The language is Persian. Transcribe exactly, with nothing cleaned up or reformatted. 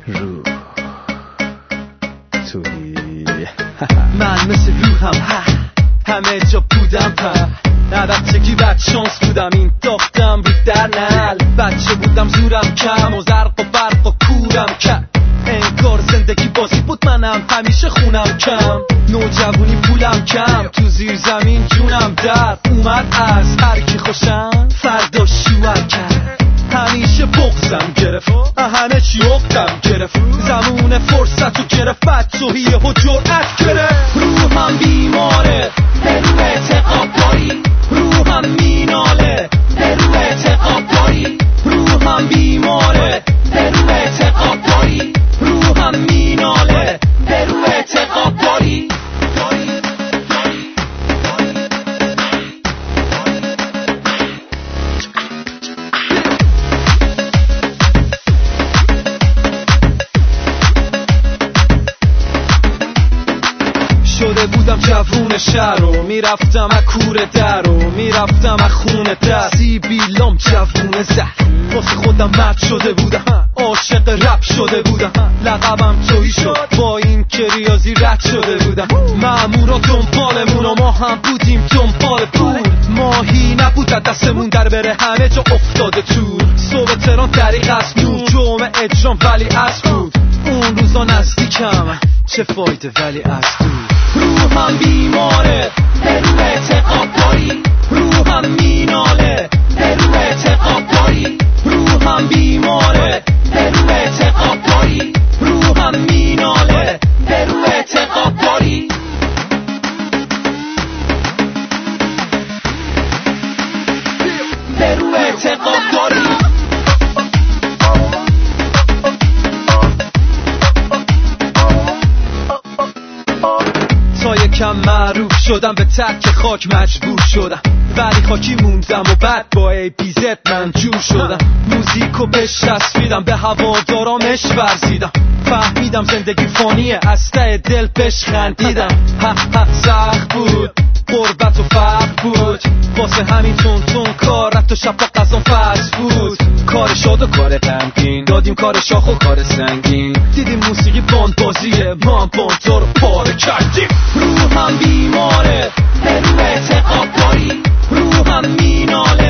رو توی من مثل روحم همه جا بودم پر البته که بد شانس بودم این داختم رو در نل بچه بودم زورم کم و زرق و برق و کورم کرد انگار زندگی بازی بود منم همیشه خونم کم نوجوانی پولم کم تو زیر زمین جونم در اومد از هر کی خوشم فردا شوهر کرد همیشه بغزم گرفت همه چی اقدم گرفت زمون فرصت رو گرفت بد توهیه و جرأت گرفت روحم بیماره برو اعتقاب داری روحم میناله برو اعتقاب داری روحم بیماره برو اعتقاب داری روحم میناله برو اعتقاب داری شده بودم جوون شهر و میرفتم از کوره در و میرفتم از خونه در سیبیلام جوون زهر واسه خودم مرد شده بودم عاشق رپ شده بودم لقبم تویی شد با این که ریاضی رد شده بودم مامورا دنبالمون و ما هم بودیم دنبال پول ماهی نبود دستمون در بره همه جا افتاده تو صبح تهران طریق از نور جمعه اجرام ولی از بود اون روزا نزدیکم چه فایده ولی از دور روحم بیماره برو اعتقاب داری روحم میناله برو اعتقاب داری روحم بیماره برو اعتقاب داری روحم میناله برو اعتقاب داری برو اعتقاب داری تا یکم معروف شدم به ترک خاک مجبور شدم ولی خاکی موندم و بعد با ای پی زد من جور شدم موزیکو بشسبیدم به هوادارامش ورزیدم فهمیدم زندگی فانیه از ته دل بهش خندیدم ها ها سخت بود غربت و فقر بود واسه همین تون تون کار رفت و شب تا قضا فرض بود کار شاد و کار غمگین دادیم کار شاخ و کار سنگین دیدیم موسیقی باند بازیه ما هم باندها رو پاره کردیم روحم بیماره برو اعتقاب داری روحم میناله